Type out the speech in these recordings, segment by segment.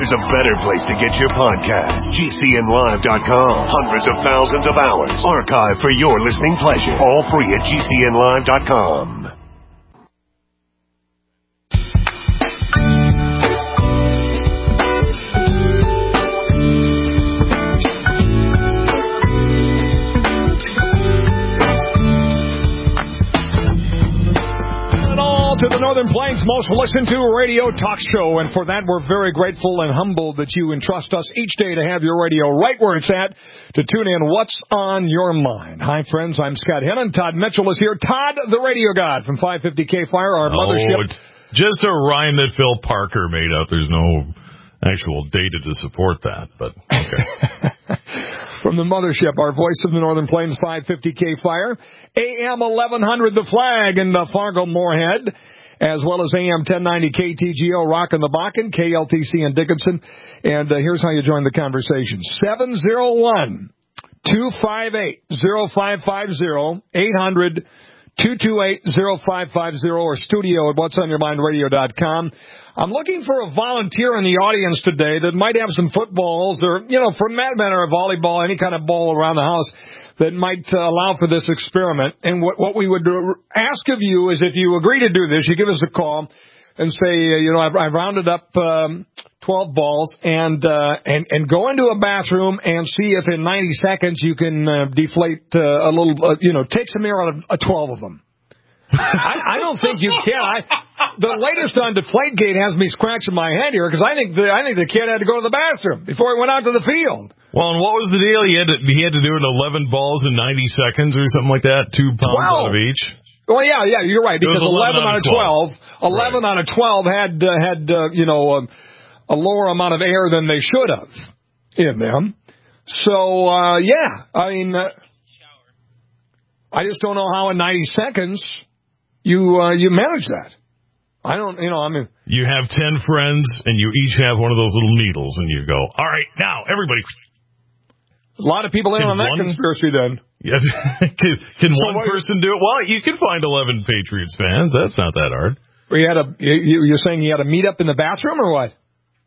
there's a better place to get your podcast. GCNlive.com. Hundreds of thousands of hours archived for your listening pleasure. All free at GCNlive.com. To the Northern Plains' most listened to radio talk show, and for that we're very grateful and humbled that you entrust us each day to have your radio right where it's at to tune in what's on your mind. Hi, friends, I'm Scott Hennon. Todd Mitchell is here. Todd, the radio god from 550K Fire, our mothership. It's just a rhyme that Phil Parker made up. There's no actual data to support that, but okay. From the mothership, our voice of the Northern Plains, 550K Fire, AM 1100 The Flag in Fargo Moorhead, as well as AM 1090 KTGO Rock in the Bakken, KLTC in Dickinson. And here's how you join the conversation. 701-258-0550, 800-228-0550, or studio at whatsonyourmindradio.com. I'm looking for a volunteer in the audience today that might have some footballs or, for that matter, a volleyball, any kind of ball around the house that might allow for this experiment. And what we would ask of you is if you agree to do this, you give us a call and say, I've rounded up 12 balls and go into a bathroom and see if in 90 seconds you can deflate a little, take some air out of 12 of them. I don't think you can. The latest on Deflategate has me scratching my head here because I think the kid had to go to the bathroom before he went out to the field. Well, and what was the deal? He had to do it 11 balls in 90 seconds or something like that, 2 pounds out of each. Well, yeah, you're right, because 11 out of 12, 11 out of 12 had a lower amount of air than they should have in them. So, I mean, I just don't know how in 90 seconds you manage that. I don't, you have 10 friends and you each have one of those little needles and you go, all right, now everybody. A lot of people in on that conspiracy then. Yeah. Can one person do it? Well, you can find 11 Patriots fans. That's not that hard. You're saying you had a meet up in the bathroom or what?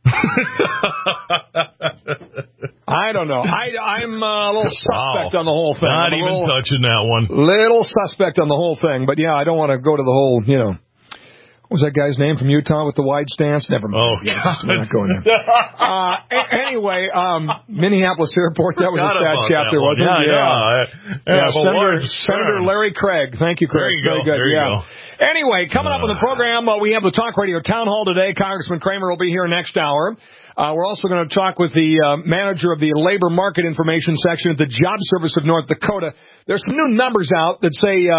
I don't know. I'm a little suspect on the whole thing. Not even touching that one. Little suspect on the whole thing. But, I don't want to go to the whole, what was that guy's name from Utah with the wide stance? Never mind. Oh, God. We're not going there. Anyway, Minneapolis Airport, that was a sad chapter, wasn't it? Senator Larry Craig. Thank you, Chris. There you go. Anyway, coming up on the program, we have the Talk Radio Town Hall today. Congressman Kramer will be here next hour. We're also going to talk with the manager of the Labor Market Information Section at the Job Service of North Dakota. There's some new numbers out that say...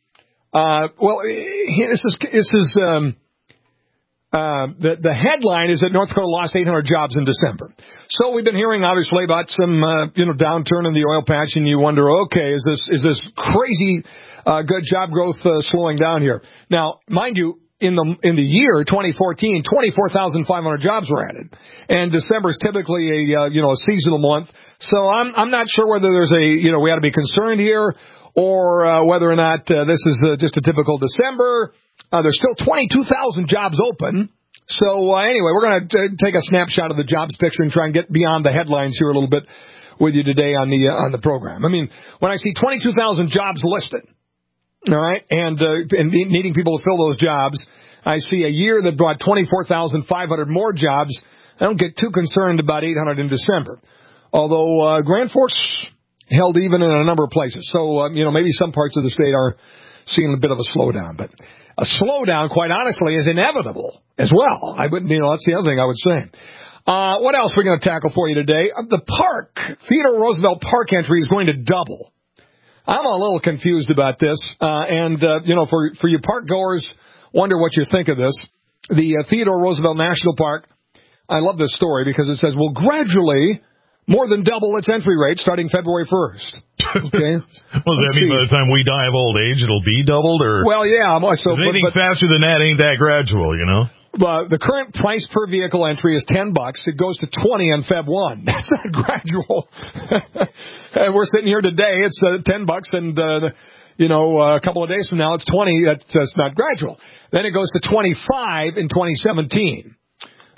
the headline is that North Dakota lost 800 jobs in December. So we've been hearing obviously about some, downturn in the oil patch, and you wonder, okay, is this crazy, good job growth, slowing down here? Now, mind you, in the year 2014, 24,500 jobs were added, and December is typically a seasonal month. So I'm not sure whether there's we ought to be concerned here, or whether or not this is just a typical December. There's still 22,000 jobs open. So anyway, we're going to take a snapshot of the jobs picture and try and get beyond the headlines here a little bit with you today on the program. I mean, when I see 22,000 jobs listed, all right, and needing people to fill those jobs, I see a year that brought 24,500 more jobs. I don't get too concerned about 800 in December, although Grand Forks held even in a number of places. So, maybe some parts of the state are seeing a bit of a slowdown. But a slowdown, quite honestly, is inevitable as well. I wouldn't, that's the other thing I would say. What else are we going to tackle for you today? The park, Theodore Roosevelt Park entry is going to double. I'm a little confused about this. For you park goers, wonder what you think of this. The Theodore Roosevelt National Park, I love this story because it says, will gradually more than double its entry rate starting February 1st. Okay. Well, does that mean by the time we die of old age, it'll be doubled? Or well, yeah. So, anything faster than that ain't that gradual, The current price per vehicle entry is $10. It goes to $20 on Feb 1. That's not gradual. And we're sitting here today. It's $10, and a couple of days from now it's $20. That's not gradual. Then it goes to $25 in 2017.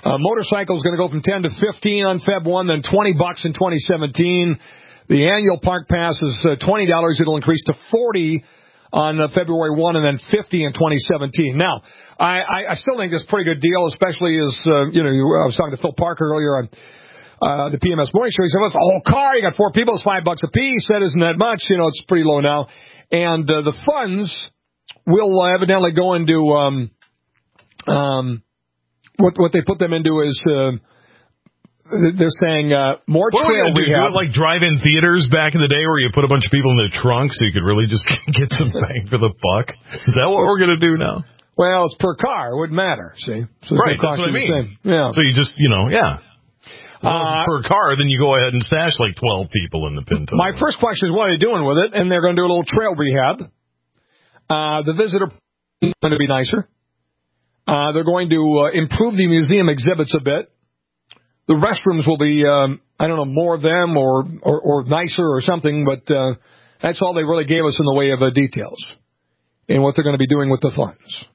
Motorcycles going to go from 10 to 15 on Feb 1, then $20 in 2017. The annual park pass is $20. It'll increase to $40 on February 1, and then $50 in 2017. Now, I still think it's a pretty good deal, especially as, I was talking to Phil Parker earlier on the PMS Morning Show. He said, well, it's a whole car. You got 4 people. It's $5 a piece. That isn't that much. It's pretty low now. And the funds will evidently go into what they put them into is they're saying more trail rehab. Do it like drive-in theaters back in the day where you put a bunch of people in the trunk so you could really just get some bang for the buck? Is that what we're going to do now? Well, it's per car. It wouldn't matter, see? So right, that's what I mean. Yeah. So you just, yeah. Per car, then you go ahead and stash like 12 people in the Pinto. My first question is, what are they doing with it? And they're going to do a little trail rehab. The visitor is going to be nicer. They're going to improve the museum exhibits a bit. The restrooms will be, more of them or nicer or something, but that's all they really gave us in the way of details and what they're going to be doing with the funds.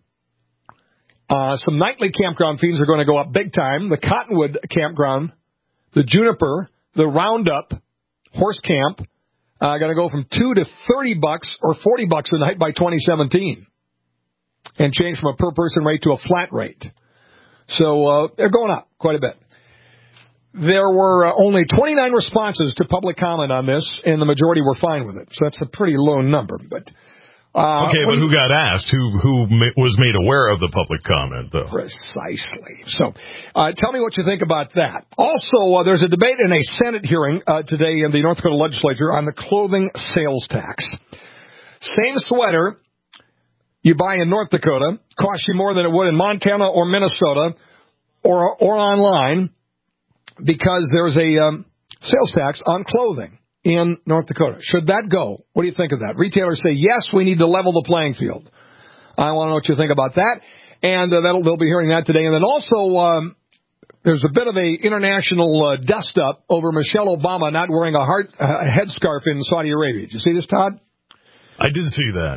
Some nightly campground fees are going to go up big time. The Cottonwood Campground, the Juniper, the Roundup, Horse Camp, going to go from $2 to $30 or $40 a night by 2017, and change from a per-person rate to a flat rate. So they're going up quite a bit. There were only 29 responses to public comment on this, and the majority were fine with it. So that's a pretty low number. But but who got asked? Who was made aware of the public comment, though? Precisely. So tell me what you think about that. Also, there's a debate in a Senate hearing today in the North Dakota legislature on the clothing sales tax. Same sweater you buy in North Dakota costs you more than it would in Montana or Minnesota or online, because there's a sales tax on clothing in North Dakota. Should that go? What do you think of that? Retailers say, yes, we need to level the playing field. I want to know what you think about that. And they'll be hearing that today. And then also, there's a bit of a international dust-up over Michelle Obama not wearing a headscarf in Saudi Arabia. Did you see this, Todd? I did see that.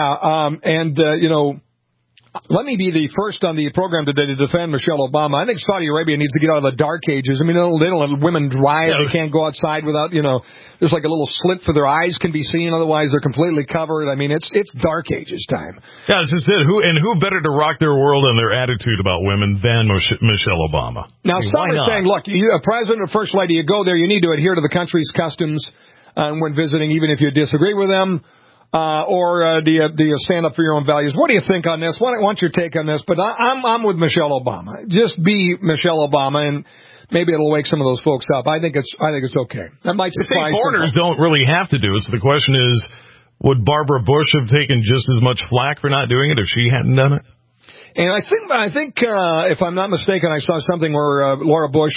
Yeah, let me be the first on the program today to defend Michelle Obama. I think Saudi Arabia needs to get out of the dark ages. I mean, they don't let women drive. They can't go outside without, there's like a little slit for their eyes can be seen. Otherwise, they're completely covered. I mean, it's dark ages time. Yeah, this is it. Who better to rock their world and their attitude about women than Michelle Obama? Now, some are saying, look, a president or first lady, you go there, you need to adhere to the country's customs when visiting, even if you disagree with them. Or do you stand up for your own values? What do you think on this? What's your take on this? But I'm with Michelle Obama. Just be Michelle Obama, and maybe it'll wake some of those folks up. I think it's okay. That might surprise foreigners don't really have to do it. So the question is, would Barbara Bush have taken just as much flack for not doing it if she hadn't done it? And I think if I'm not mistaken, I saw something where Laura Bush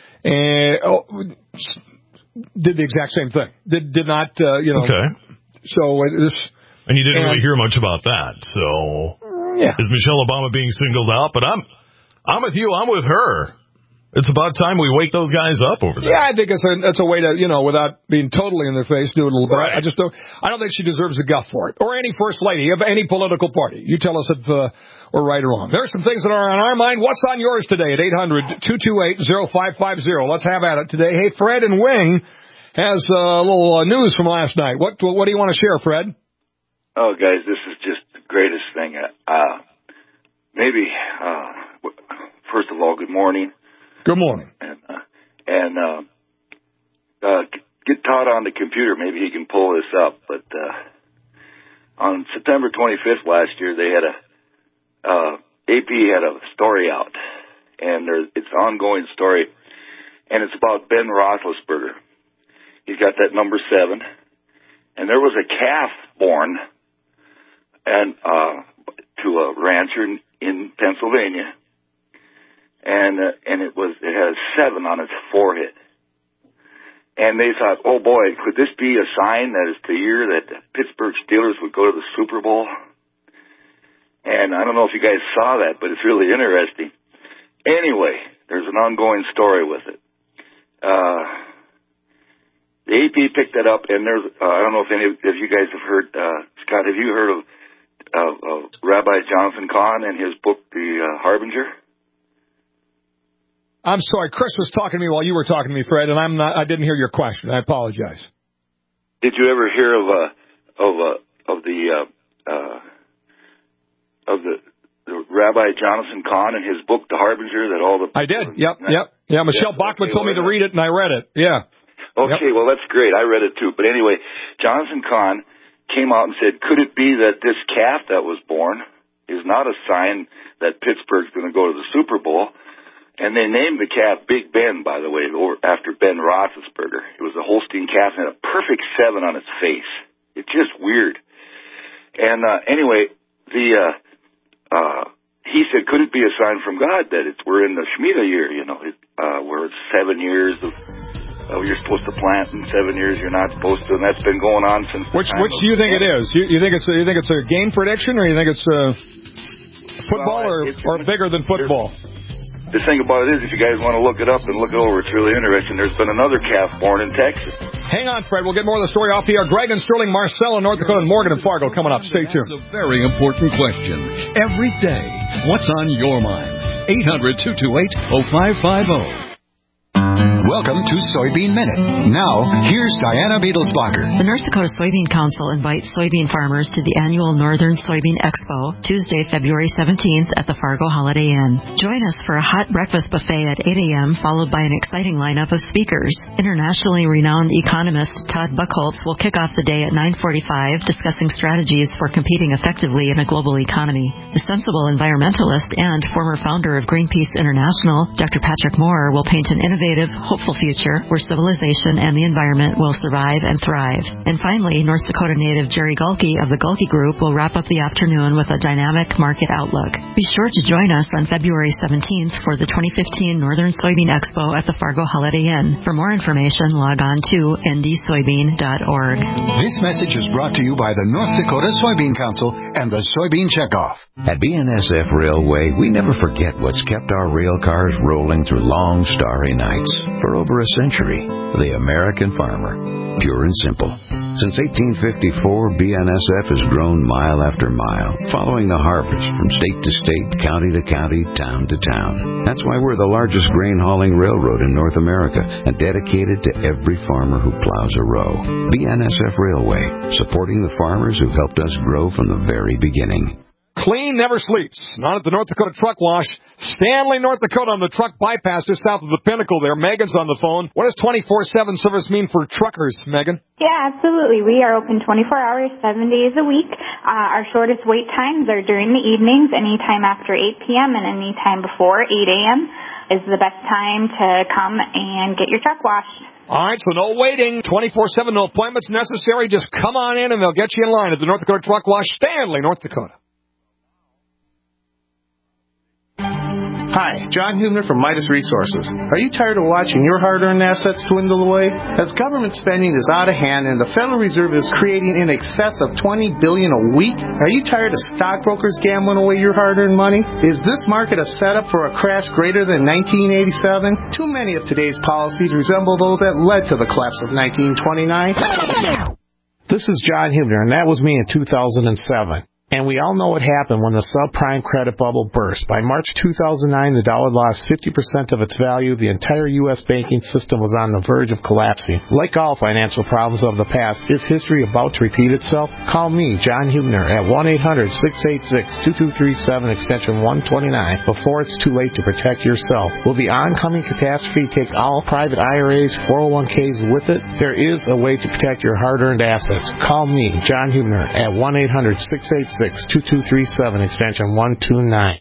did the exact same thing. Did not Okay. So and you didn't really hear much about that. So is Michelle Obama being singled out? But I'm with you. I'm with her. It's about time we wake those guys up over there. Yeah, I think it's a way to, without being totally in their face, do it a little bit. Right. I don't think she deserves a guff for it, or any first lady of any political party. You tell us if we're right or wrong. There's some things that are on our mind. What's on yours today at 800-228-0550? Let's have at it today. Hey, Fred and Wing has a little news from last night. What do you want to share, Fred? Oh, guys, this is just the greatest thing. First of all, good morning. Good morning. And get Todd on the computer. Maybe he can pull this up. But on September 25th last year, they had AP had a story out, and it's an ongoing story, and it's about Ben Roethlisberger. He's got that number 7, and there was a calf born and to a rancher in Pennsylvania, and it had a 7 on its forehead, and they thought, oh boy, could this be a sign that it's the year that the Pittsburgh Steelers would go to the Super Bowl? And I don't know if you guys saw that, but it's really interesting. Anyway, there's an ongoing story with it. The AP picked that up, and there's, I don't know if any of you guys have heard, Scott, have you heard of Rabbi Jonathan Cahn and his book, The Harbinger? I'm sorry. Chris was talking to me while you were talking to me, Fred, and I didn't hear your question. I apologize. Did you ever hear of the Rabbi Jonathan Cahn and his book, The Harbinger, that all the... I did. Yep. Yeah, Michelle Bachman told me to read it, and I read it. Yeah. Okay, well, that's great. I read it, too. But anyway, Jonathan Cahn came out and said, could it be that this calf that was born is not a sign that Pittsburgh's going to go to the Super Bowl? And they named the calf Big Ben, by the way, after Ben Roethlisberger. It was a Holstein calf and had a perfect 7 on its face. It's just weird. And anyway, he said, could it be a sign from God that we're in the Shemitah year, where it's 7 years of you're supposed to plant, and 7 years you're not supposed to, and that's been going on since. Which do you think it is? You think it's a game prediction, or you think it's football, or bigger than football? The thing about it is, if you guys want to look it up and look it over, it's really interesting. There's been another calf born in Texas. Hang on, Fred. We'll get more of the story off the air. Greg and Sterling, Marcella, North Dakota, and Morgan and Fargo coming up. Stay tuned. That's a very important question. Every day, what's on your mind? 800-228-0550. Welcome to Soybean Minute. Now, here's Diana Beetlesbacher. The North Dakota Soybean Council invites soybean farmers to the annual Northern Soybean Expo, Tuesday, February 17th at the Fargo Holiday Inn. Join us for a hot breakfast buffet at 8 a.m., followed by an exciting lineup of speakers. Internationally renowned economist Todd Buchholz will kick off the day at 9:45, discussing strategies for competing effectively in a global economy. The sensible environmentalist and former founder of Greenpeace International, Dr. Patrick Moore, will paint an innovative, hopeful future where civilization and the environment will survive and thrive. And finally, North Dakota native Jerry Gulke of the Gulke Group will wrap up the afternoon with a dynamic market outlook. Be sure to join us on February 17th for the 2015 Northern Soybean Expo at the Fargo Holiday Inn. For more information, log on to ndsoybean.org. This message is brought to you by the North Dakota Soybean Council and the Soybean Checkoff. At BNSF Railway, we never forget what's kept our rail cars rolling through long, starry nights. For over a century, the American farmer, pure and simple. Since 1854, BNSF has grown mile after mile, following the harvest from state to state, county to county, town to town. That's why we're the largest grain hauling railroad in North America and dedicated to every farmer who plows a row. BNSF Railway, supporting the farmers who helped us grow from the very beginning. Clean never sleeps. Not at the North Dakota Truck Wash. Stanley, North Dakota on the truck bypass just south of the Pinnacle there. Megan's on the phone. What does 24/7 service mean for truckers, Megan? Yeah, absolutely. We are open 24 hours, 7 days a week. Our shortest wait times are during the evenings, anytime after 8 p.m. and anytime before 8 a.m. is the best time to come and get your truck washed. All right, so no waiting, 24/7, no appointments necessary. Just come on in and they'll get you in line at the North Dakota Truck Wash, Stanley, North Dakota. Hi, John Hubner from Midas Resources. Are you tired of watching your hard-earned assets dwindle away? As government spending is out of hand and the Federal Reserve is creating in excess of $20 billion a week, are you tired of stockbrokers gambling away your hard-earned money? Is this market a setup for a crash greater than 1987? Too many of today's policies resemble those that led to the collapse of 1929. This is John Hubner, and that was me in 2007. And we all know what happened when the subprime credit bubble burst. By March 2009, the dollar lost 50% of its value. The entire U.S. banking system was on the verge of collapsing. Like all financial problems of the past, is history about to repeat itself? Call me, John Hubner, at 1-800-686-2237, extension 129, before it's too late to protect yourself. Will the oncoming catastrophe take all private IRAs, 401ks with it? There is a way to protect your hard-earned assets. Call me, John Hubner, at 1-800-686-2237, extension 129.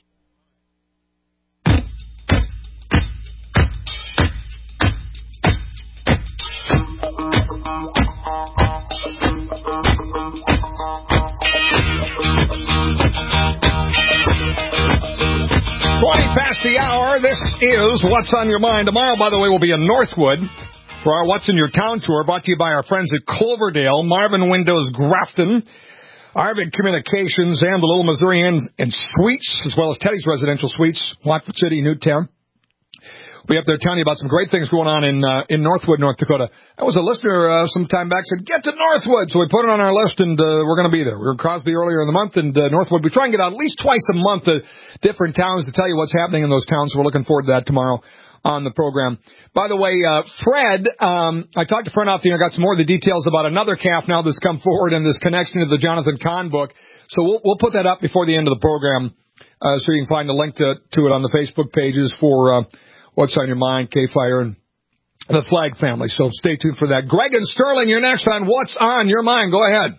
Past the hour, this is What's on Your Mind. Tomorrow, by the way, will be in Northwood for our What's in Your Town tour, brought to you by our friends at Cloverdale, Marvin Windows Grafton, Arvid Communications, and the Little Missouri Inn and Suites, as well as Teddy's Residential Suites, Watford City, Newtown. We'll be up there telling you about some great things going on in Northwood, North Dakota. That was a listener some time back said, get to Northwood. So we put it on our list, and we're going to be there. We were in Crosby earlier in the month, and Northwood. We try and get out at least twice a month to different towns to tell you what's happening in those towns. So we're looking forward to that tomorrow. on the program. By the way, Fred, I talked to Fred off the air. I got some more of the details about another calf now that's come forward in this connection to the Jonathan Kahn book. So we'll put that up before the end of the program, so you can find the link to it on the Facebook pages for What's on Your Mind, K-Fire, and the Flag family. So stay tuned for that. Greg and Sterling, you're next on What's on Your Mind. Go ahead.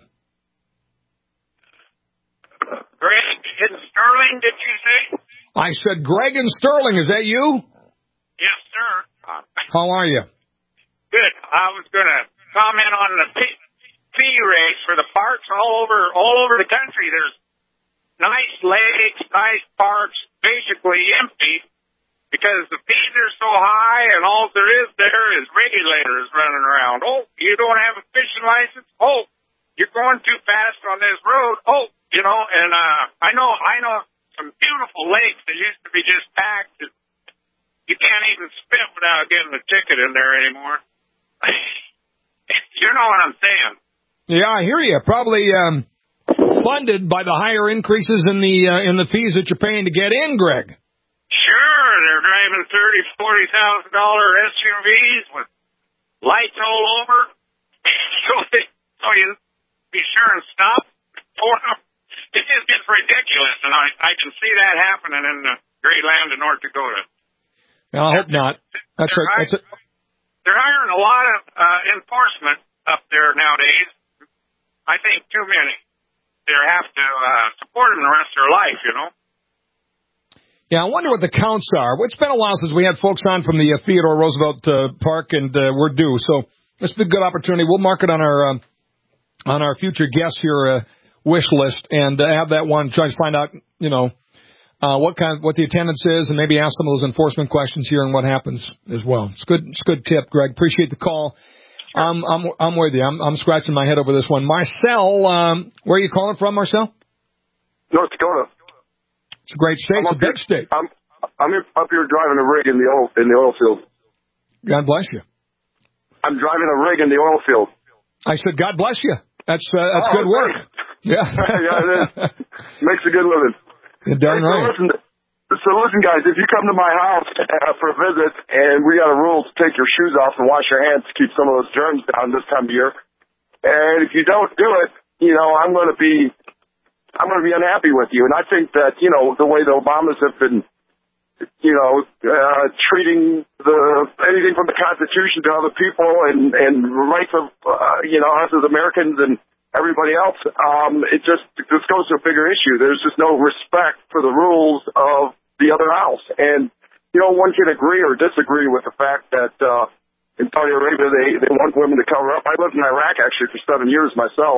Greg and Sterling, did you say? I said Greg and Sterling. Is that you? Yes, sir. How are you? Good. I was going to comment on the fee race for the parks all over the country. There's nice lakes, nice parks, basically empty because the fees are so high, and all there is regulators running around. Oh, you don't have a fishing license? Oh, you're going too fast on this road? Oh, and I know some beautiful lakes that used to be just packed. You can't even spit without getting a ticket in there anymore. You know what I'm saying? Yeah, I hear you. Probably funded by the higher increases in the fees that you're paying to get in, Greg. Sure, they're driving $30,000, $40,000 SUVs with lights all over. So you be sure and stop for them. It just gets ridiculous, and I can see that happening in the great land of North Dakota. No, I hope not. That's right. They're hiring a lot of enforcement up there nowadays. I think too many. They have to support them the rest of their life, Yeah, I wonder what the counts are. It's been a while since we had folks on from the Theodore Roosevelt Park, and we're due. So this is a good opportunity. We'll mark it on our future guests here wish list, and have that one. Try to find out, what the attendance is, and maybe ask some of those enforcement questions here and what happens as well. It's good tip, Greg. Appreciate the call. I'm with you. I'm scratching my head over this one. Marcel, where are you calling from, Marcel? North Dakota. It's a great state. It's a big state. I'm up here driving a rig in the oil field. God bless you. I'm driving a rig in the oil field. I said, God bless you. That's good work. Great. Yeah. Yeah, it is. Makes a good living. You're darn right. So listen, guys, if you come to my house for a visit, and we got a rule to take your shoes off and wash your hands to keep some of those germs down this time of year, and if you don't do it, I'm going to be unhappy with you. And I think that the way the Obamas have been, treating anything from the Constitution to other people and rights of us as Americans and everybody else, this goes to a bigger issue. There's just no respect for the rules of the other house. And, one can agree or disagree with the fact that in Saudi Arabia they want women to cover up. I lived in Iraq, actually, for 7 years myself.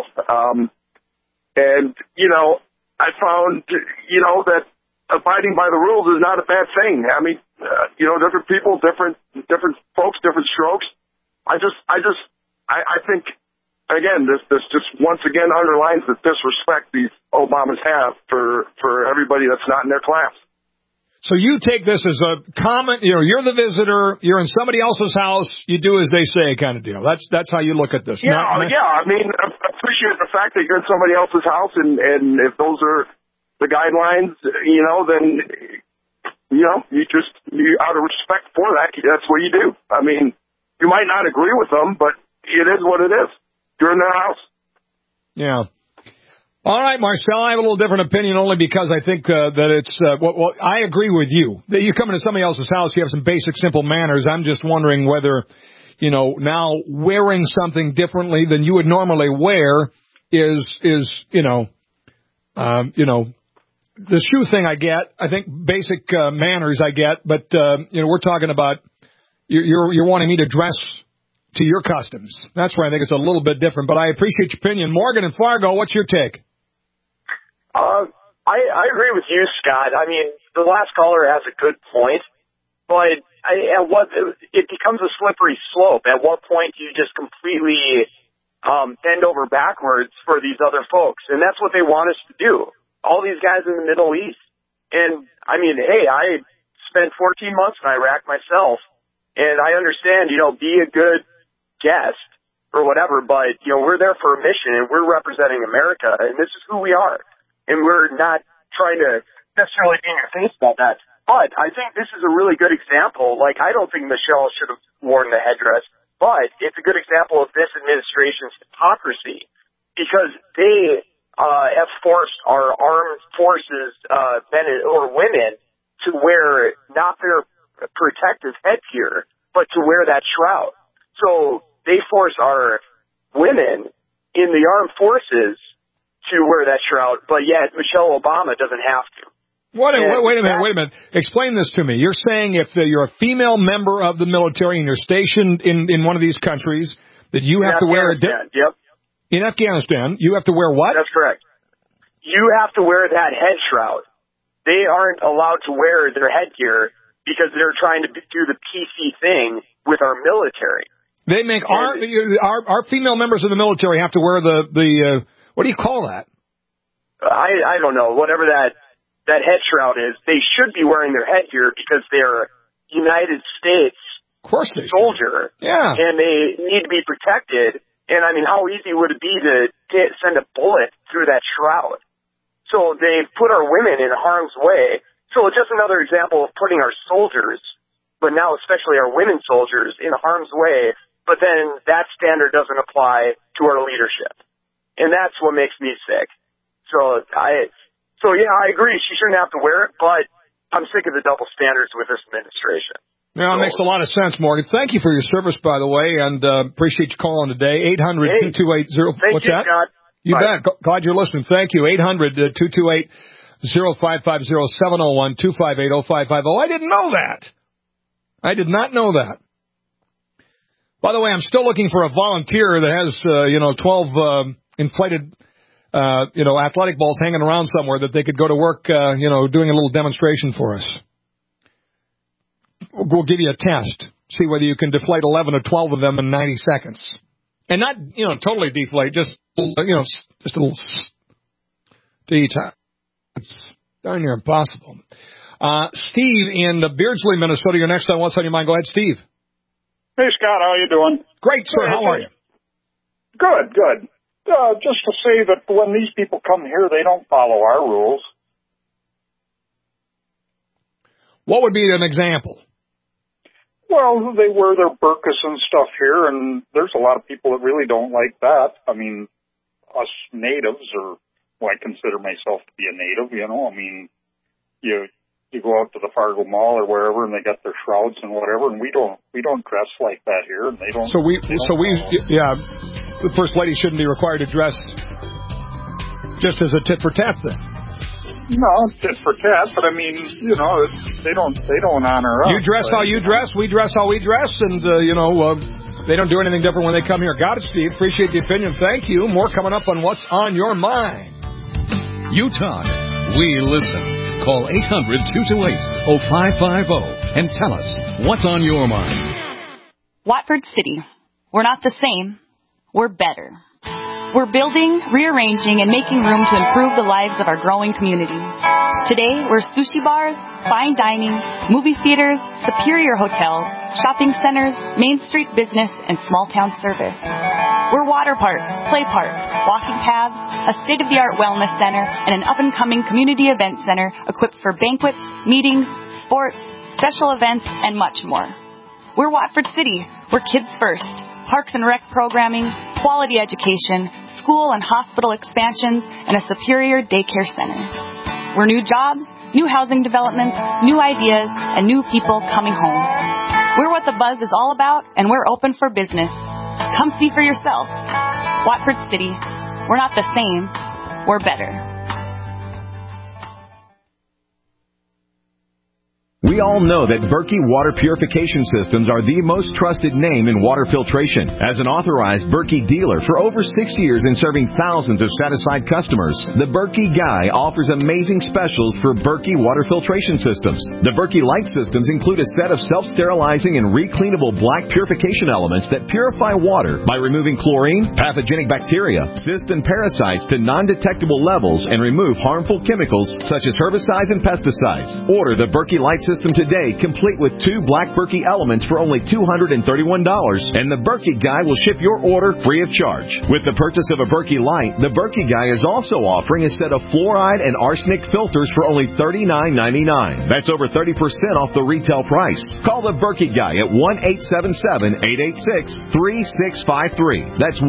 I found, that abiding by the rules is not a bad thing. I mean, different people, different folks, different strokes. I think, again, this just once again underlines the disrespect these Obamas have for everybody that's not in their class. So you take this as a comment, you're the visitor, you're in somebody else's house, you do as they say kind of deal. That's how you look at this. Yeah, I mean, I appreciate the fact that you're in somebody else's house, and if those are the guidelines, then, you out of respect for that, that's what you do. I mean, you might not agree with them, but it is what it is. You're in their house. Yeah. All right, Marcel, I have a little different opinion only because I think that it's, I agree with you. That you come into somebody else's house, you have some basic, simple manners. I'm just wondering whether, now wearing something differently than you would normally wear is the shoe thing I get. I think basic manners I get, but, we're talking about you're wanting me to dress to your customs. That's where I think it's a little bit different, but I appreciate your opinion. Morgan and Fargo, what's your take? I agree with you, Scott. I mean, the last caller has a good point, but it becomes a slippery slope. At what point do you just completely bend over backwards for these other folks? And that's what they want us to do. All these guys in the Middle East. And, I mean, hey, I spent 14 months in Iraq myself, and I understand, be a good guest or whatever, but, we're there for a mission, and we're representing America, and this is who we are. And we're not trying to necessarily be in your face about that. But I think this is a really good example. Like, I don't think Michelle should have worn the headdress, but it's a good example of this administration's hypocrisy, because they have forced our armed forces, men or women, to wear not their protective headgear, but to wear that shroud. So they force our women in the armed forces to wear that shroud, but yet Michelle Obama doesn't have to. Wait a minute. Explain this to me. You're saying if you're a female member of the military and you're stationed in one of these countries, that you have to wear Yep. In Afghanistan, you have to wear what? That's correct. You have to wear that head shroud. They aren't allowed to wear their headgear because they're trying to do the PC thing with our military. They make our female members of the military have to wear the what do you call that? I don't know. Whatever that head shroud is, they should be wearing their headgear because they're United States soldier. Yeah. And they need to be protected. And, I mean, how easy would it be to send a bullet through that shroud? So they put our women in harm's way. So it's just another example of putting our soldiers, but now especially our women soldiers, in harm's way. But then that standard doesn't apply to our leadership. And that's what makes me sick. So yeah, I agree. She shouldn't have to wear it, but I'm sick of the double standards with this administration. Yeah, it makes a lot of sense, Morgan. Thank you for your service, by the way, and appreciate you calling today. 800-228-0... What's that? Scott. You bet. Glad you're listening. Thank you. 800-228-0550, 701-258-0550. I didn't know that. I did not know that. By the way, I'm still looking for a volunteer that has, 12 inflated... athletic balls hanging around somewhere that they could go to work, doing a little demonstration for us. We'll give you a test. See whether you can deflate 11 or 12 of them in 90 seconds. And not, totally deflate, just a little to each time. It's darn near impossible. Steve in Beardsley, Minnesota, you're next on What's on Your Mind. Go ahead, Steve. Hey, Scott, how you doing? Great, sir. How are you? Good. Just to say that when these people come here, they don't follow our rules. What would be an example? Well, they wear their burqas and stuff here, and there's a lot of people that really don't like that. I mean, us natives, I consider myself to be a native, I mean, you go out to the Fargo Mall or wherever, and they got their shrouds and whatever, and we don't dress like that here, and they don't. The First Lady shouldn't be required to dress just as a tit for tat thing. No, tit for tat, but I mean, they don't honor us. You dress how you dress, we dress how we dress, and they don't do anything different when they come here. Got it, Steve. Appreciate the opinion. Thank you. More coming up on What's on Your Mind. You talk, we listen. Call 800-228-0550 and tell us what's on your mind. Watford City. We're not the same. We're better. We're building, rearranging, and making room to improve the lives of our growing community. Today, we're sushi bars, fine dining, movie theaters, superior hotels, shopping centers, Main Street business, and small-town service. We're water parks, play parks, walking paths, a state-of-the-art wellness center, and an up-and-coming community event center equipped for banquets, meetings, sports, special events, and much more. We're Watford City. We're kids first. Parks and rec programming, quality education, school and hospital expansions, and a superior daycare center. We're new jobs, new housing developments, new ideas, and new people coming home. We're what the buzz is all about, and we're open for business. Come see for yourself. Watford City. We're not the same. We're better. We all know that Berkey Water Purification Systems are the most trusted name in water filtration. As an authorized Berkey dealer for over 6 years and serving thousands of satisfied customers, the Berkey Guy offers amazing specials for Berkey Water Filtration Systems. The Berkey Light Systems include a set of self-sterilizing and recleanable black purification elements that purify water by removing chlorine, pathogenic bacteria, cysts, and parasites to non-detectable levels and remove harmful chemicals such as herbicides and pesticides. Order the Berkey Light system today, complete with 2 Black Berkey elements for only $231, and the Berkey Guy will ship your order free of charge. With the purchase of a Berkey Light, the Berkey Guy is also offering a set of fluoride and arsenic filters for only $39.99. That's over 30% off the retail price. Call the Berkey Guy at 1-877-886-3653. That's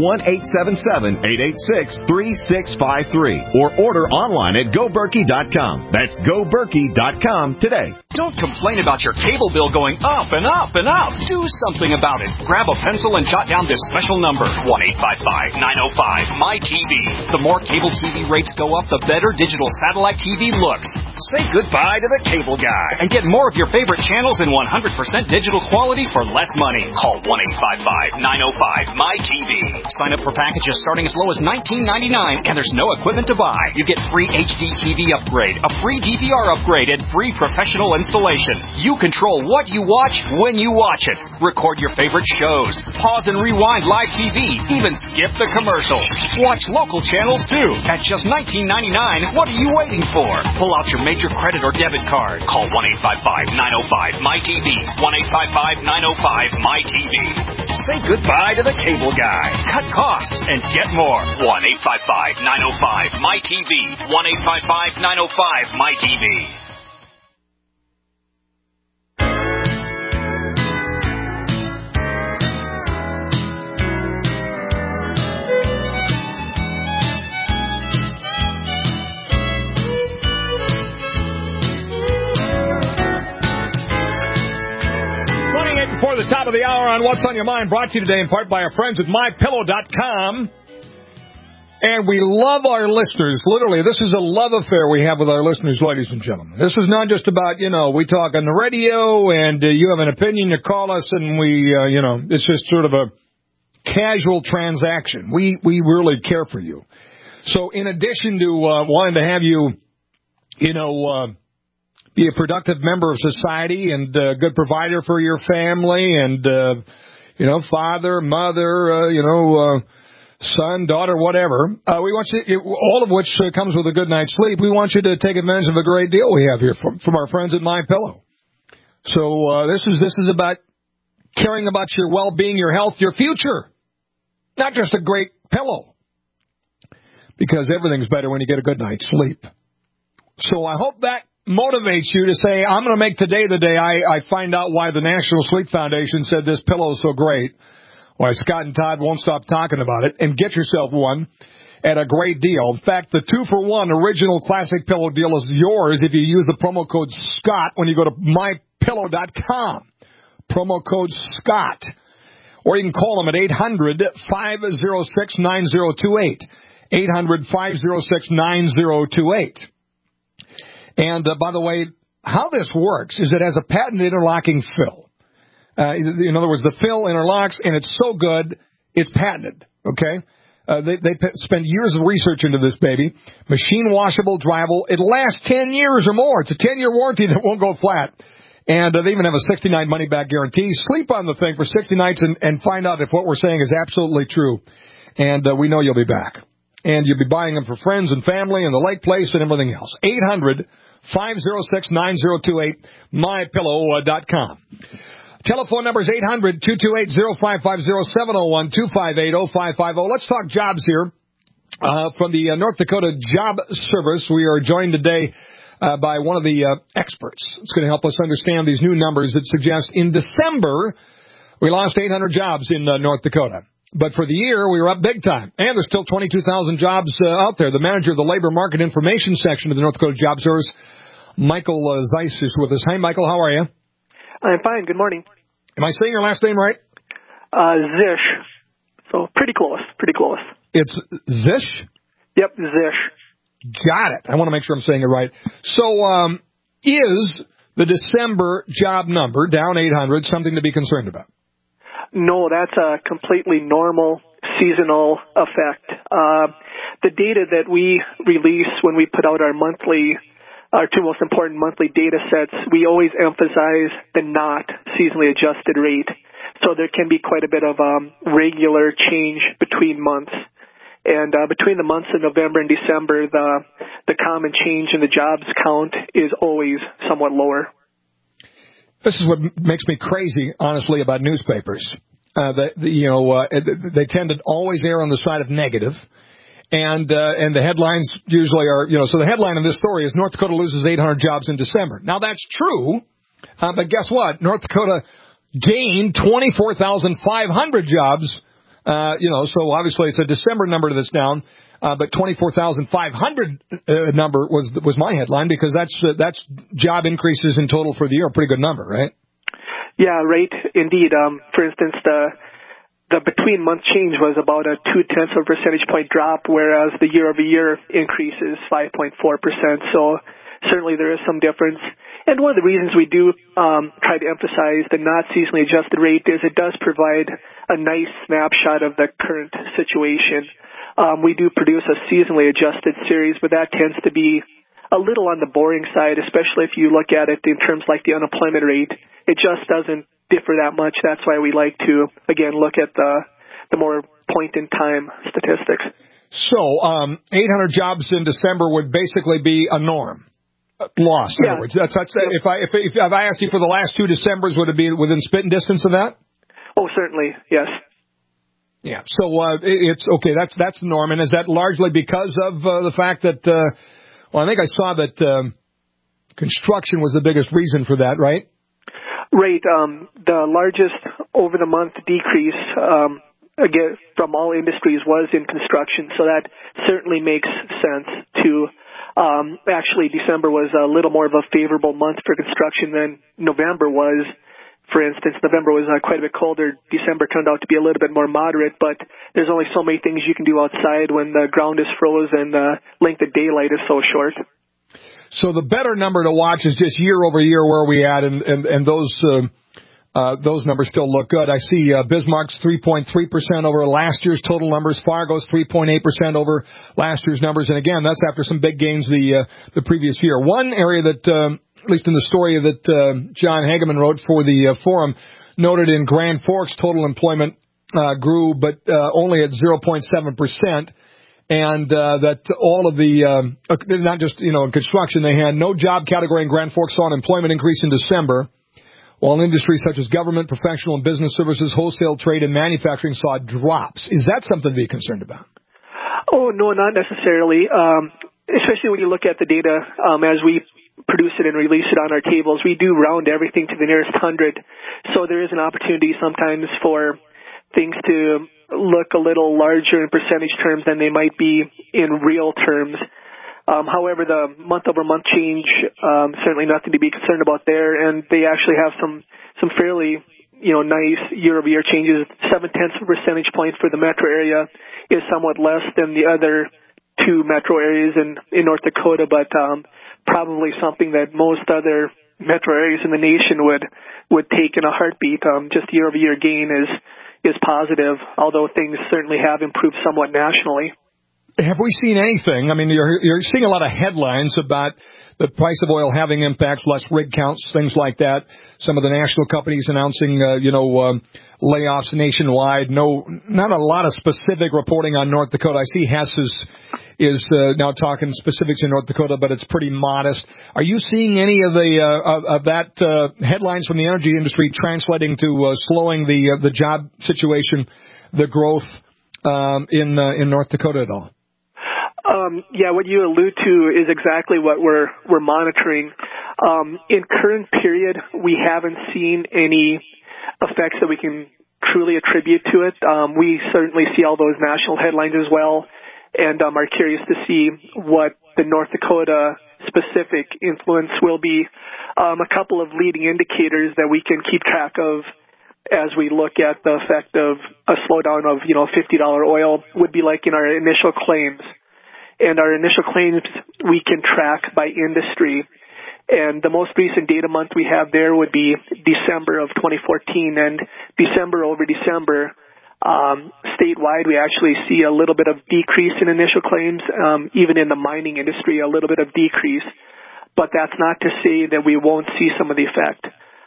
1-877-886-3653. Or order online at GoBerkey.com. That's GoBerkey.com today. Don't complain about your cable bill going up and up and up. Do something about it. Grab a pencil and jot down this special number, 1-855-905-MyTV. The more cable TV rates go up, the better digital satellite TV looks. Say goodbye to the cable guy and get more of your favorite channels in 100% digital quality for less money. Call 1-855-905-MyTV. Sign up for packages starting as low as $19.99, and there's no equipment to buy. You get free HD TV upgrade, a free DVR upgrade, and free professional installation. You control what you watch when you watch it. Record your favorite shows, pause and rewind live TV, even skip the commercials. Watch local channels too. At just $19.99, what are you waiting for? Pull out your major credit or debit card. Call 1-855-905-MyTV. 1-855-905-MyTV. Say goodbye to the cable guy. Cut costs and get more. 1-855-905-MyTV. 1-855-905-MyTV. Before the top of the hour on What's on Your Mind, brought to you today in part by our friends at MyPillow.com. And we love our listeners. Literally, this is a love affair we have with our listeners, ladies and gentlemen. This is not just about, we talk on the radio and you have an opinion, you call us, and we, it's just sort of a casual transaction. We really care for you. So in addition to wanting to have you, be a productive member of society and a good provider for your family and, father, mother, son, daughter, whatever. We want you, all of which comes with a good night's sleep. We want you to take advantage of a great deal we have here from our friends at MyPillow. So this is about caring about your well-being, your health, your future, not just a great pillow, because everything's better when you get a good night's sleep. So I hope that motivates you to say, I'm going to make today the day I find out why the National Sleep Foundation said this pillow is so great, why Scott and Todd won't stop talking about it, and get yourself one at a great deal. In fact, the 2-for-1 original classic pillow deal is yours if you use the promo code SCOTT when you go to MyPillow.com. Promo code SCOTT. Or you can call them at 800-506-9028. 800-506-9028. And, by the way, how this works is it has a patented interlocking fill. In other words, the fill interlocks, and it's so good, it's patented, okay? They spend years of research into this baby. Machine washable, dryable. It lasts 10 years or more. It's a 10-year warranty that won't go flat. And they even have a 60-night money-back guarantee. Sleep on the thing for 60 nights and find out if what we're saying is absolutely true. And we know you'll be back. And you'll be buying them for friends and family and the lake place and everything else. 800-506-9028, MyPillow.com. Telephone number is 800-228-0550, 701-258-0550. Let's talk jobs here. From the North Dakota Job Service, we are joined today by one of the experts. It's going to help us understand these new numbers that suggest in December we lost 800 jobs in North Dakota. But for the year, we were up big time. And there's still 22,000 jobs out there. The manager of the Labor Market Information Section of the North Dakota Job Service, Michael Zeiss, is with us. Hi, Michael. How are you? I'm fine. Good morning. Am I saying your last name right? Zish. So pretty close. Pretty close. It's Zish? Yep, Zish. Got it. I want to make sure I'm saying it right. So is the December job number, down 800, something to be concerned about? No, that's a completely normal seasonal effect. The data that we release when we put out our two most important monthly data sets, we always emphasize the not seasonally adjusted rate. So there can be quite a bit of regular change between months. And between the months of November and December, the common change in the jobs count is always somewhat lower. This is what makes me crazy, honestly, about newspapers. They tend to always err on the side of negative. And the headlines usually are, so the headline of this story is North Dakota loses 800 jobs in December. Now, that's true, but guess what? North Dakota gained 24,500 jobs, so obviously it's a December number that's down, but 24,500 number was my headline because that's job increases in total for the year, a pretty good number, right? Yeah, right, indeed. For instance, the between-month change was about a 0.2 percentage point drop, whereas the year-over-year increase is 5.4%. So certainly there is some difference. And one of the reasons we do try to emphasize the not seasonally adjusted rate is it does provide a nice snapshot of the current situation. We do produce a seasonally adjusted series, but that tends to be a little on the boring side, especially if you look at it in terms like the unemployment rate. It just doesn't differ that much. That's why we like to, again, look at the more point-in-time statistics. So 800 jobs in December would basically be a norm. Lost, in other words. That's if I asked you for the last 2 Decembers, would it be within spitting distance of that? Oh, certainly, yes. Yeah. So it's okay. That's the norm, and is that largely because of the fact that? I think I saw that construction was the biggest reason for that, right? Right. The largest over-the-month decrease, again, from all industries was in construction, so that certainly makes sense to. Actually, December was a little more of a favorable month for construction than November was. For instance, November was quite a bit colder. December turned out to be a little bit more moderate, but there's only so many things you can do outside when the ground is froze and the length of daylight is so short. So the better number to watch is just year over year where we at, and those numbers still look good. I see Bismarck's 3.3% over last year's total numbers. Fargo's 3.8% over last year's numbers, and again, that's after some big gains the previous year. One area that at least in the story that John Hageman wrote for the forum, noted in Grand Forks total employment grew, but only at 0.7%, and that all of the, not just, in construction, they had no job category in Grand Forks saw an employment increase in December, while industries such as government, professional and business services, wholesale trade, and manufacturing saw drops. Is that something to be concerned about? Oh, no, not necessarily, especially when you look at the data as we produce it and release it on our tables. We do round everything to the nearest 100, so there is an opportunity sometimes for things to look a little larger in percentage terms than they might be in real terms. However, the month-over-month change, certainly nothing to be concerned about there, and they actually have some fairly nice year-over-year changes. 0.7 percentage point for the metro area is somewhat less than the other 2 metro areas in North Dakota, but probably something that most other metro areas in the nation would take in a heartbeat. Just year-over-year gain is positive, although things certainly have improved somewhat nationally. Have we seen anything? I mean, you're seeing a lot of headlines about the price of oil having impacts, less rig counts, things like that. Some of the national companies announcing, layoffs nationwide. Not a lot of specific reporting on North Dakota. I see Hess is now talking specifics in North Dakota, but it's pretty modest. Are you seeing any of that headlines from the energy industry translating to slowing the job situation, the growth in North Dakota at all? Yeah, what you allude to is exactly what we're monitoring. In current period, we haven't seen any effects that we can truly attribute to it. We certainly see all those national headlines as well, and are curious to see what the North Dakota specific influence will be. A couple of leading indicators that we can keep track of as we look at the effect of a slowdown of $50 oil would be like in our initial claims. And our initial claims we can track by industry. And the most recent data month we have there would be December of 2014. And December over December, statewide, we actually see a little bit of decrease in initial claims, even in the mining industry, a little bit of decrease. But that's not to say that we won't see some of the effect.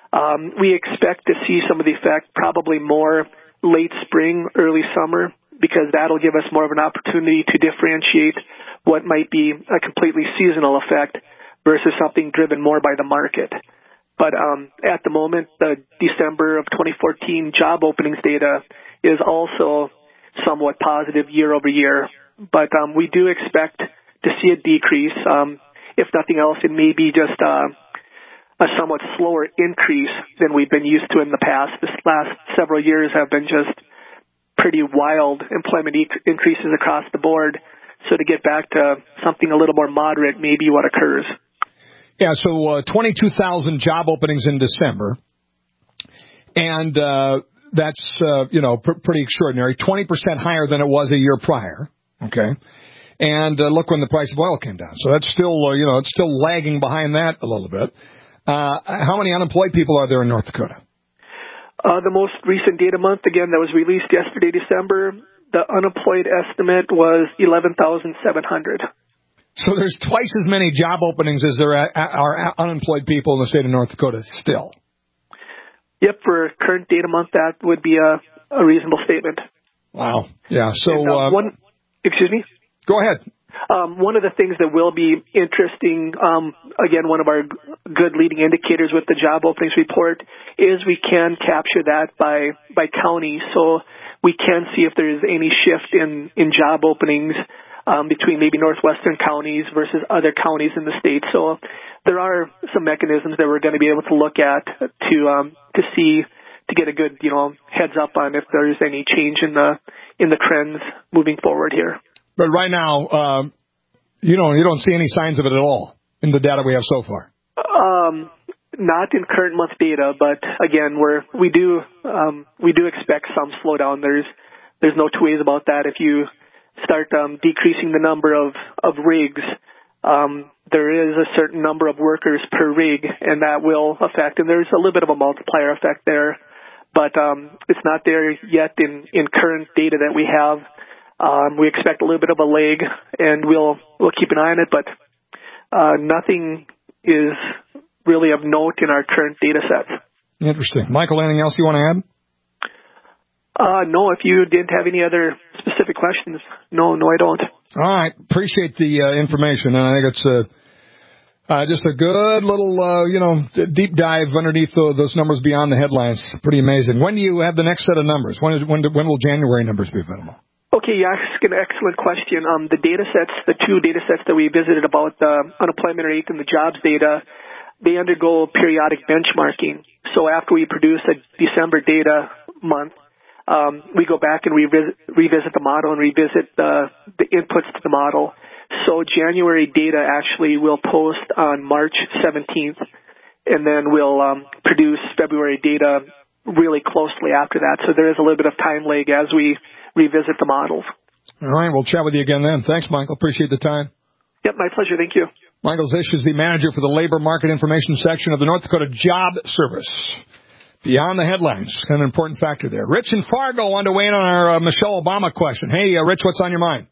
We expect to see some of the effect probably more late spring, early summer, because that'll give us more of an opportunity to differentiate what might be a completely seasonal effect versus something driven more by the market. But at the moment, the December of 2014 job openings data is also somewhat positive year over year. But we do expect to see a decrease. If nothing else, it may be just a somewhat slower increase than we've been used to in the past. This last several years have been just pretty wild employment increases across the board. So to get back to something a little more moderate may be what occurs. Yeah, so 22,000 job openings in December, and that's, pretty extraordinary, 20% higher than it was a year prior, okay? And look when the price of oil came down. So that's still, it's still lagging behind that a little bit. How many unemployed people are there in North Dakota? The most recent data month, again, that was released yesterday, December, the unemployed estimate was 11,700. So there's twice as many job openings as there are unemployed people in the state of North Dakota still. Yep, for current data month, that would be a reasonable statement. Wow. Yeah, so... excuse me? Go ahead. One of the things that will be interesting, again, one of our good leading indicators with the job openings report is we can capture that by county. So we can see if there is any shift in job openings between maybe northwestern counties versus other counties in the state. So there are some mechanisms that we're going to be able to look at to see, to get a good, heads up on if there's any change in the trends moving forward here. But right now, you don't see any signs of it at all in the data we have so far. Not in current month data, but again, we do expect some slowdown. There's no two ways about that. If you start decreasing the number of rigs, there is a certain number of workers per rig, and that will affect. And there's a little bit of a multiplier effect there, but it's not there yet in current data that we have. We expect a little bit of a lag, and we'll keep an eye on it, but nothing is really of note in our current data sets. Interesting. Michael, anything else you want to add? No, if you didn't have any other specific questions, no, I don't. All right. Appreciate the information, and I think it's just a good little, deep dive underneath those numbers beyond the headlines. Pretty amazing. When do you have the next set of numbers? When will January numbers be available? Okay, you asked an excellent question. The data sets, the two data sets that we visited about the unemployment rate and the jobs data, they undergo periodic benchmarking. So after we produce a December data month, we go back and revisit the model and revisit the inputs to the model. So January data actually will post on March 17th, and then we'll produce February data really closely after that. So there is a little bit of time lag as we revisit the models. All right, we'll chat with you again then. Thanks, Michael. Appreciate the time. Yep, my pleasure. Thank you. Michael Zisch is the manager for the Labor Market Information section of the North Dakota Job Service. Beyond the headlines, kind of an important factor there. Rich in Fargo wanted to weigh in on our Michelle Obama question. Hey, Rich, what's on your mind?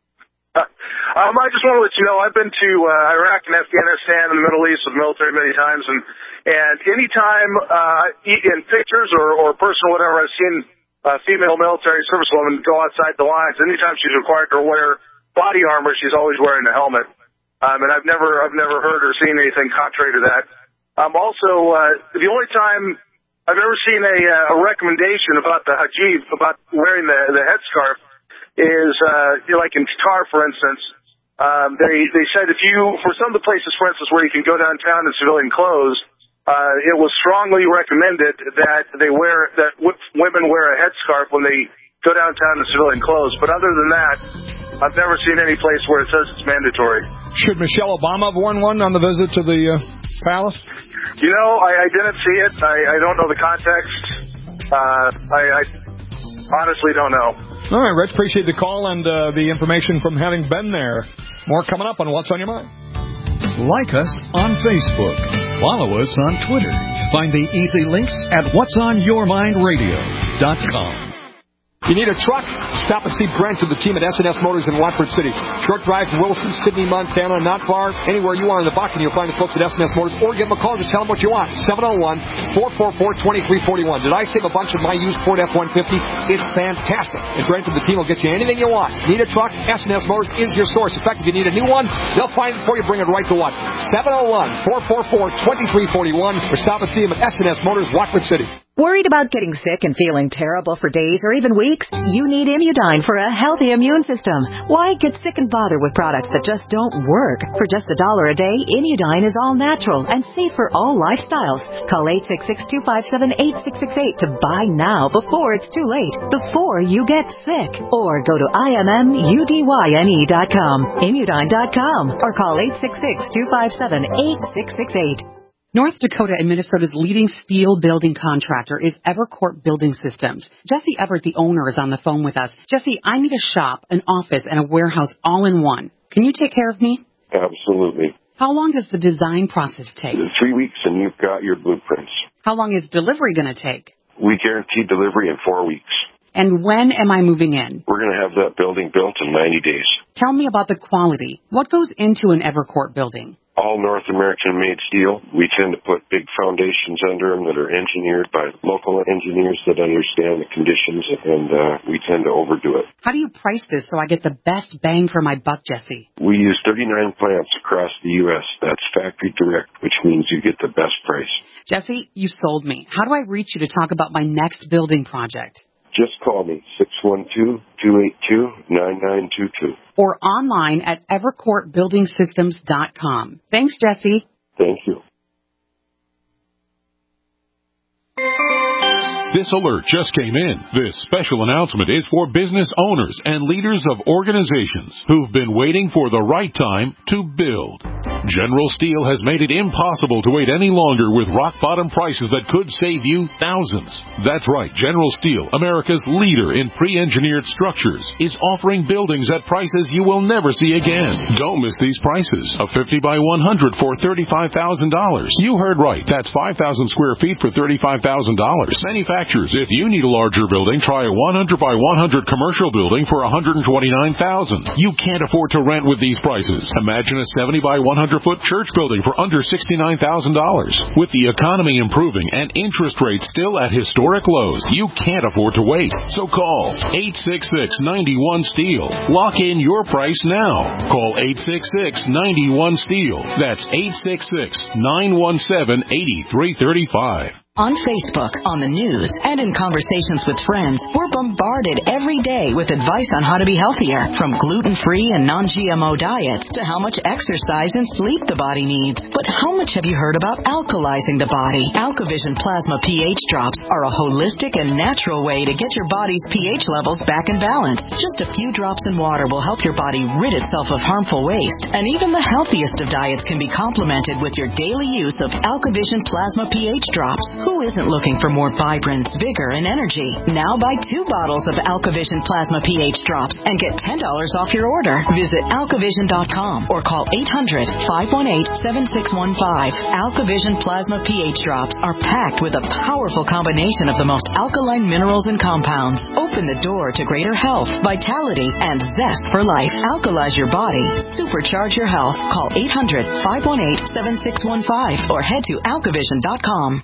I just want to let you know I've been to Iraq and Afghanistan and the Middle East with the military many times, and any time in pictures or personal whatever, I've seen a female military servicewoman go outside the lines. Anytime she's required to wear body armor, she's always wearing a helmet. And I've never heard or seen anything contrary to that. Also, the only time I've ever seen a recommendation about the hijab, about wearing the headscarf, is like in Qatar, for instance. They said if you, for some of the places, for instance, where you can go downtown in civilian clothes, it was strongly recommended that women wear a headscarf when they go downtown in civilian clothes. But other than that, I've never seen any place where it says it's mandatory. Should Michelle Obama have worn one on the visit to the palace? I didn't see it. I don't know the context. I honestly don't know. All right, Rich, appreciate the call and the information from having been there. More coming up on What's on Your Mind. Like us on Facebook. Follow us on Twitter. Find the easy links at whatsonyourmindradio.com. You need a truck? Stop and see Brent and the team at S&S Motors in Watford City. Short drive from Williston, Sydney, Montana, not far. Anywhere you are in the Bakken, you'll find the folks at S&S Motors, or give them a call to tell them what you want. 701-444-2341. Did I save a bunch of my used Ford F-150? It's fantastic. And Brent and the team will get you anything you want. Need a truck? S&S Motors is your source. In fact, if you need a new one, they'll find it for you. Bring it right to what? 701-444-2341. Or stop and see them at S&S Motors, Watford City. Worried about getting sick and feeling terrible for days or even weeks? You need Immudyne for a healthy immune system. Why get sick and bother with products that just don't work? For just $1 a day, Immudyne is all natural and safe for all lifestyles. Call 866-257-8668 to buy now before it's too late, before you get sick. Or go to IMMUDYNE.com, Immudyne.com, or call 866-257-8668. North Dakota and Minnesota's leading steel building contractor is Evercourt Building Systems. Jesse Everett, the owner, is on the phone with us. Jesse, I need a shop, an office, and a warehouse all in one. Can you take care of me? Absolutely. How long does the design process take? 3 weeks and you've got your blueprints. How long is delivery going to take? We guarantee delivery in 4 weeks. And when am I moving in? We're going to have that building built in 90 days. Tell me about the quality. What goes into an Evercourt building? All North American-made steel. We tend to put big foundations under them that are engineered by local engineers that understand the conditions, and we tend to overdo it. How do you price this so I get the best bang for my buck, Jesse? We use 39 plants across the U.S. That's factory direct, which means you get the best price. Jesse, you sold me. How do I reach you to talk about my next building project? Just call me, 612-282-9922. Or online at evercourtbuildingsystems.com. Thanks, Jesse. Thank you. This alert just came in. This special announcement is for business owners and leaders of organizations who've been waiting for the right time to build. General Steel has made it impossible to wait any longer with rock-bottom prices that could save you thousands. That's right. General Steel, America's leader in pre-engineered structures, is offering buildings at prices you will never see again. Don't miss these prices. A 50 by 100 for $35,000. You heard right. That's 5,000 square feet for $35,000. Manufacturers, if you need a larger building, try a 100 by 100 commercial building for $129,000. You can't afford to rent with these prices. Imagine a 70 by 100 foot church building for under $69,000. With the economy improving and interest rates still at historic lows, you can't afford to wait. So call 866-91-STEEL. Lock in your price now. Call 866-91-STEEL. That's 866-917-8335. On Facebook, on the news, and in conversations with friends, we're bombarded every day with advice on how to be healthier, from gluten-free and non-GMO diets to how much exercise and sleep the body needs. But how much have you heard about alkalizing the body? AlkaVision Plasma pH drops are a holistic and natural way to get your body's pH levels back in balance. Just a few drops in water will help your body rid itself of harmful waste. And even the healthiest of diets can be complemented with your daily use of AlkaVision Plasma pH drops. Who isn't looking for more vibrance, vigor, and energy? Now buy 2 bottles of AlkaVision Plasma pH drops and get $10 off your order. Visit alkavision.com or call 800-518-7615. AlkaVision Plasma pH drops are packed with a powerful combination of the most alkaline minerals and compounds. Open the door to greater health, vitality, and zest for life. Alkalize your body. Supercharge your health. Call 800-518-7615 or head to alkavision.com.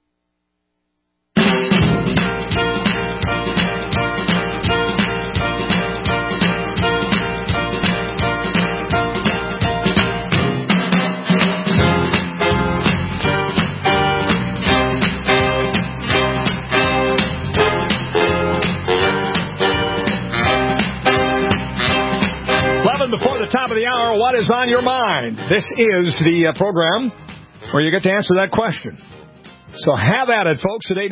Before the top of the hour, what is on your mind? This is the program where you get to answer that question. So have at it, folks, at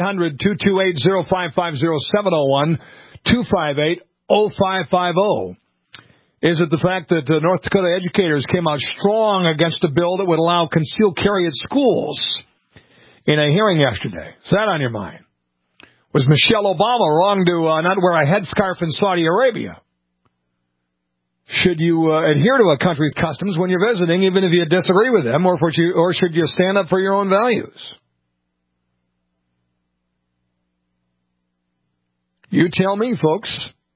800-228-0550, 701-258-0550. Is it the fact that North Dakota educators came out strong against a bill that would allow concealed carry at schools in a hearing yesterday? Is that on your mind? Was Michelle Obama wrong to not wear a headscarf in Saudi Arabia? Should you adhere to a country's customs when you're visiting, even if you disagree with them, or should you stand up for your own values? You tell me, folks.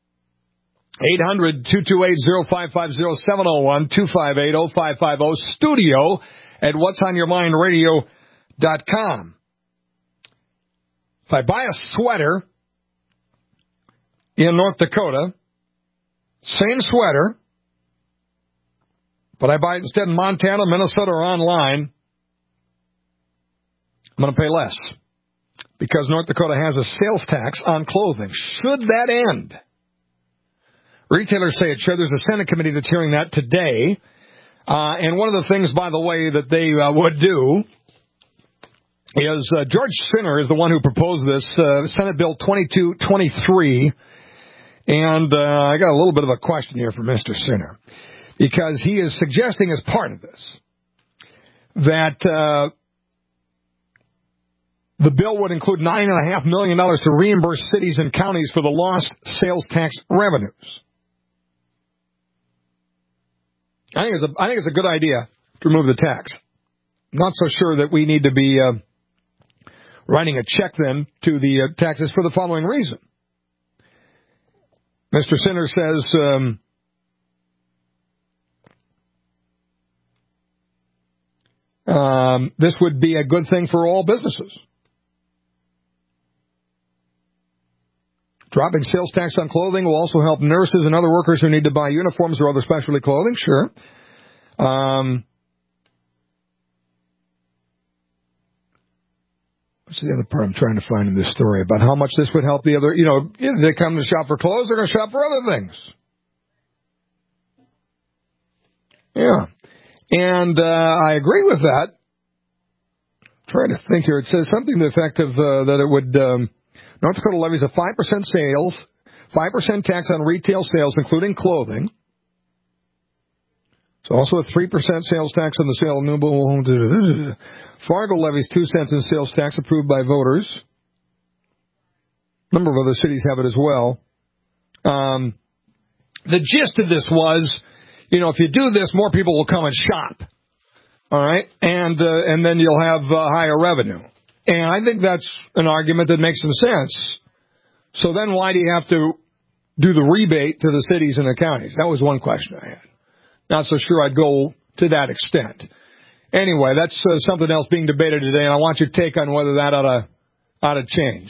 800-228-0550-701-258-0550 studio at whatsonyourmindradio.com. If I buy a sweater in North Dakota, same sweater, but I buy it instead in Montana, Minnesota, or online, I'm going to pay less because North Dakota has a sales tax on clothing. Should that end? Retailers say it should. There's a Senate committee that's hearing that today. And one of the things, by the way, that they would do is George Sinner is the one who proposed this, Senate Bill 2223. And I got a little bit of a question here for Mr. Sinner, because he is suggesting as part of this that the bill would include $9.5 million to reimburse cities and counties for the lost sales tax revenues. I think it's a good idea to remove the tax. Not so sure that we need to be writing a check then to the taxes for the following reason. Mr. Sinner says this would be a good thing for all businesses. Dropping sales tax on clothing will also help nurses and other workers who need to buy uniforms or other specialty clothing. Sure. What's the other part I'm trying to find in this story about how much this would help the other, they come to shop for clothes, they're going to shop for other things. Yeah. And I agree with that. I'm trying to think here. It says something to the effect of that it would, North Dakota levies a 5% sales, 5% tax on retail sales, including clothing. It's also a 3% sales tax on the sale of new homes. Fargo levies 2 cents in sales tax approved by voters. A number of other cities have it as well. The gist of this was, if you do this, more people will come and shop. All right? And then you'll have higher revenue. And I think that's an argument that makes some sense. So then why do you have to do the rebate to the cities and the counties? That was one question I had. Not so sure I'd go to that extent. Anyway, that's something else being debated today, and I want your take on whether that ought to change.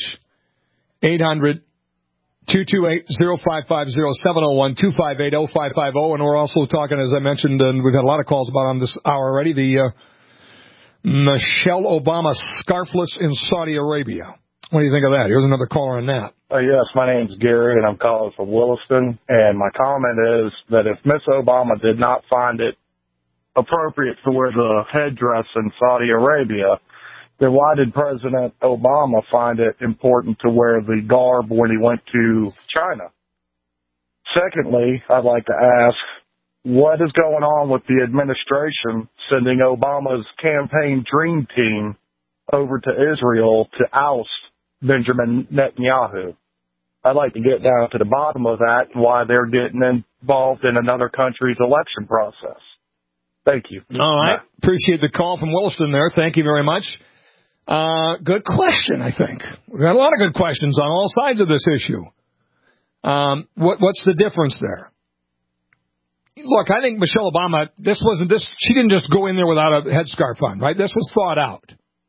800-228-0550-701-258-0550, and we're also talking, as I mentioned, and we've had a lot of calls about on this hour already, the Michelle Obama scarfless in Saudi Arabia. What do you think of that? Here's another caller on that. Yes, my name's Gary, and I'm calling from Williston. And my comment is that if Miss Obama did not find it appropriate to wear the headdress in Saudi Arabia, then why did President Obama find it important to wear the garb when he went to China? Secondly, I'd like to ask, what is going on with the administration sending Obama's campaign dream team over to Israel to oust Benjamin Netanyahu? I'd like to get down to the bottom of that and why they're getting involved in another country's election process. Thank you. All right. Appreciate the call from Williston there. Thank you very much. Good question, I think. We've got a lot of good questions on all sides of this issue. What's the difference there? Look, I think Michelle Obama, she didn't just go in there without a headscarf on, right? This was thought out.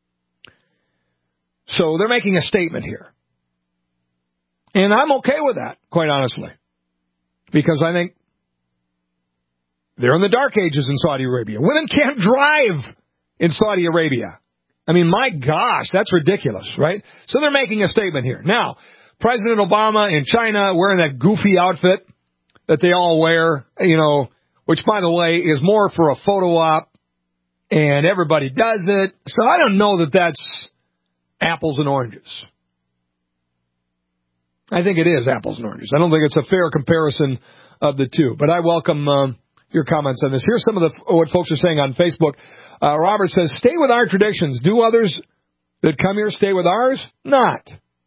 So they're making a statement here. And I'm okay with that, quite honestly. Because I think they're in the dark ages in Saudi Arabia. Women can't drive in Saudi Arabia. I mean, my gosh, that's ridiculous, right? So they're making a statement here. Now, President Obama in China wearing that goofy outfit that they all wear, which, by the way, is more for a photo op, and everybody does it. So I don't know that that's apples and oranges. I think it is apples and oranges. I don't think it's a fair comparison of the two. But I welcome your comments on this. Here's some of what folks are saying on Facebook. Robert says, stay with our traditions. Do others that come here stay with ours? Not.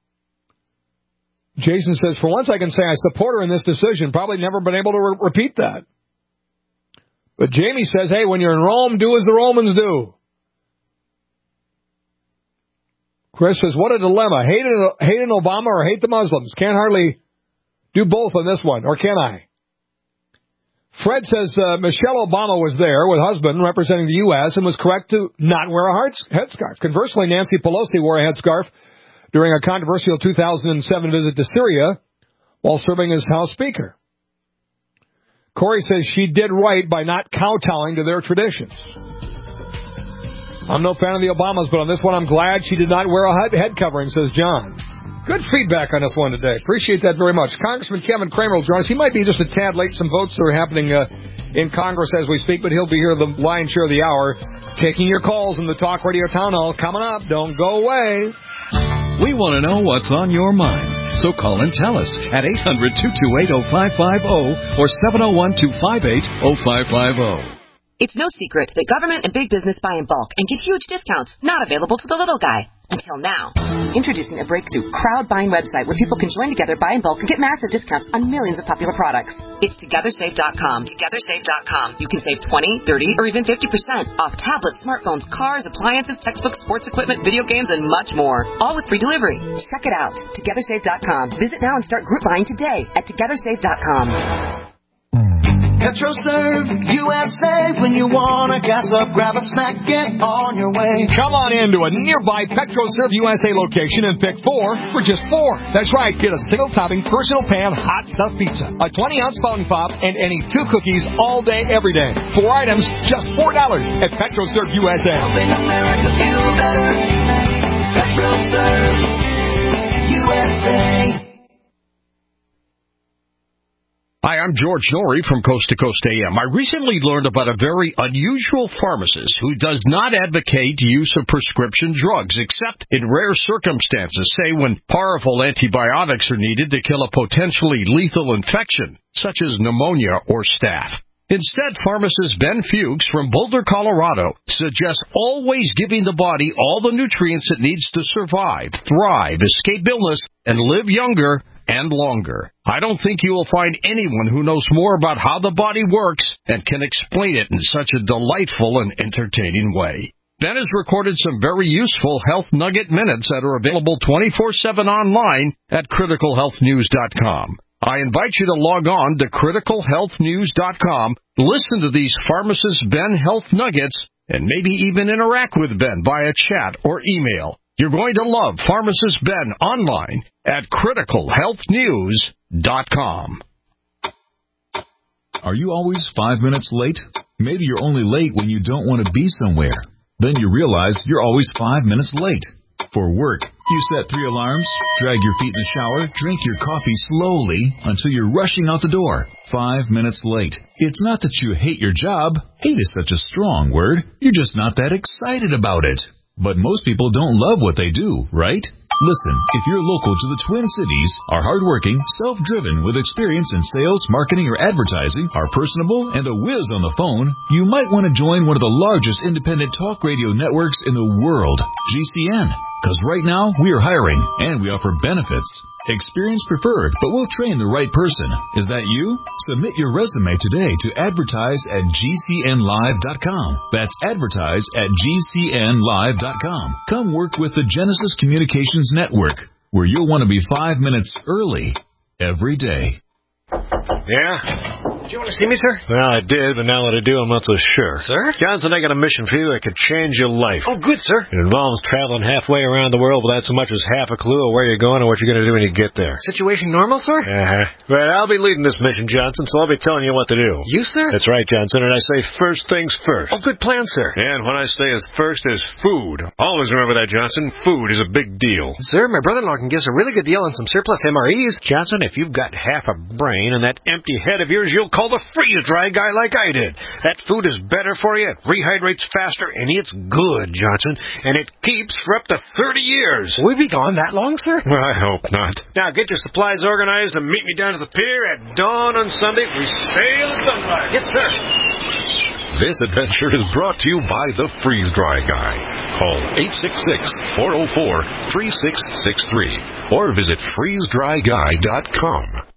Jason says, for once I can say I support her in this decision. Probably never been able to repeat that. But Jamie says, hey, when you're in Rome, do as the Romans do. Chris says, what a dilemma. Hate an Obama or hate the Muslims? Can't hardly do both on this one, or can I? Fred says Michelle Obama was there with husband representing the U.S. and was correct to not wear a headscarf. Conversely, Nancy Pelosi wore a headscarf during a controversial 2007 visit to Syria while serving as House Speaker. Corey says she did right by not kowtowing to their traditions. I'm no fan of the Obamas, but on this one I'm glad she did not wear a head covering, says John. Good feedback on this one today. Appreciate that very much. Congressman Kevin Cramer will join us. He might be just a tad late. Some votes are happening in Congress as we speak, but he'll be here the lion's share of the hour, taking your calls in the Talk Radio Town Hall. Coming up. Don't go away. We want to know what's on your mind. So call and tell us at 800-228-0550 or 701-258-0550. It's no secret that government and big business buy in bulk and get huge discounts not available to the little guy. Until now. Introducing a breakthrough crowd buying website where people can join together, buy in bulk, and get massive discounts on millions of popular products. It's TogetherSafe.com. TogetherSafe.com. You can save 20, 30, or even 50% off tablets, smartphones, cars, appliances, textbooks, sports equipment, video games, and much more. All with free delivery. Check it out. TogetherSafe.com. Visit now and start group buying today at TogetherSafe.com. PetroServe USA. When you want to gas up, grab a snack, get on your way. Come on into a nearby PetroServe USA location and pick 4 for just $4. That's right. Get a single-topping personal pan hot stuffed pizza, a 20-ounce fountain pop, and any 2 cookies all day, every day. 4 items, just $4 at PetroServe USA. Helping America feel better. PetroServe USA. Hi, I'm George Norrie from Coast to Coast AM. I recently learned about a very unusual pharmacist who does not advocate use of prescription drugs, except in rare circumstances, say when powerful antibiotics are needed to kill a potentially lethal infection, such as pneumonia or staph. Instead, pharmacist Ben Fuchs from Boulder, Colorado, suggests always giving the body all the nutrients it needs to survive, thrive, escape illness, and live younger and longer. I don't think you will find anyone who knows more about how the body works and can explain it in such a delightful and entertaining way. Ben has recorded some very useful Health Nugget Minutes that are available 24/7 online at criticalhealthnews.com. I invite you to log on to criticalhealthnews.com, listen to these Pharmacist Ben Health Nuggets, and maybe even interact with Ben via chat or email. You're going to love Pharmacist Ben online at criticalhealthnews.com. Are you always 5 minutes late? Maybe you're only late when you don't want to be somewhere. Then you realize you're always 5 minutes late. For work, you set 3 alarms, drag your feet in the shower, drink your coffee slowly until you're rushing out the door. 5 minutes late. It's not that you hate your job. Hate is such a strong word. You're just not that excited about it. But most people don't love what they do, right? Listen, if you're local to the Twin Cities, are hardworking, self-driven, with experience in sales, marketing, or advertising, are personable, and a whiz on the phone, you might want to join one of the largest independent talk radio networks in the world, GCN. Because right now, we are hiring, and we offer benefits. Experience preferred, but we'll train the right person. Is that you? Submit your resume today to advertise at GCNlive.com. That's advertise at GCNlive.com. Come work with the Genesis Communications Network, where you'll want to be 5 minutes early every day. Yeah? Did you want to see me, sir? Well, I did, but now that I do, I'm not so sure. Sir? Johnson, I got a mission for you that could change your life. Oh, good, sir. It involves traveling halfway around the world without so much as half a clue of where you're going or what you're going to do when you get there. Situation normal, sir? But I'll be leading this mission, Johnson, so I'll be telling you what to do. You, sir? That's right, Johnson, and I say first things first. Oh, good plan, sir. And what I say is first is food. Always remember that, Johnson. Food is a big deal. Sir, my brother-in-law can give us a really good deal on some surplus MREs. Johnson, if you've got half a brain and that empty head of yours, you'll call the freeze-dry guy like I did. That food is better for you, it rehydrates faster, and it's good, Johnson. And it keeps for up to 30 years. Will we be gone that long, sir? Well, I hope not. Now, get your supplies organized and meet me down to the pier at dawn on Sunday. We sail at sunrise. Yes, sir. This adventure is brought to you by the Freeze-Dry Guy. Call 866-404-3663 or visit freezedryguy.com.